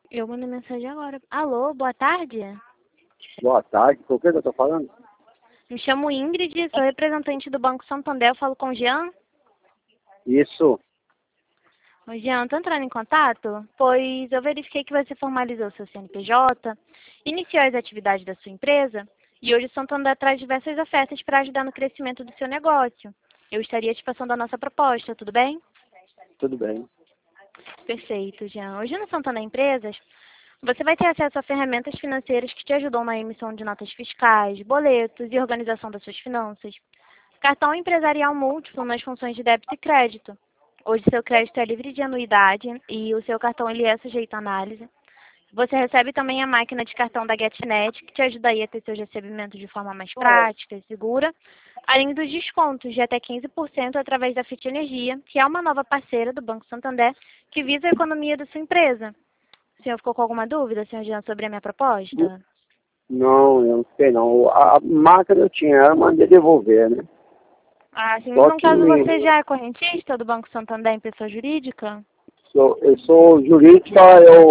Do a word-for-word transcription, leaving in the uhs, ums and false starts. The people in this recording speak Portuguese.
Eu mandei mensagem agora. Alô, boa tarde? Boa tarde, por que que eu tô falando? Me chamo Ingrid, sou representante do Banco Santander, eu falo com o Jean. Isso, Ô, Jean, tô entrando em contato, pois eu verifiquei que você formalizou seu C N P J, iniciou as atividades da sua empresa e hoje o Santander traz diversas ofertas para ajudar no crescimento do seu negócio. Eu estaria te passando a nossa proposta, tudo bem? tudo bem. Perfeito, Jean. Hoje no Santander Empresas, você vai ter acesso a ferramentas financeiras que te ajudam na emissão de notas fiscais, boletos e organização das suas finanças. Cartão empresarial múltiplo nas funções de débito e crédito. Hoje seu crédito é livre de anuidade e o seu cartão ele é sujeito à análise. Você recebe também a máquina de cartão da GetNet, que te ajudaria a ter seus recebimentos de forma mais prática e segura, além dos descontos de até quinze por cento através da Fit Energia, que é uma nova parceira do Banco Santander, que visa a economia da sua empresa. O senhor ficou com alguma dúvida, senhor Jean, sobre a minha proposta? Não, eu não sei não. A a máquina eu tinha, eu mandei devolver, né? Ah, sim. Só No que caso, você já é correntista do Banco Santander em pessoa jurídica? sou, eu sou jurídica, eu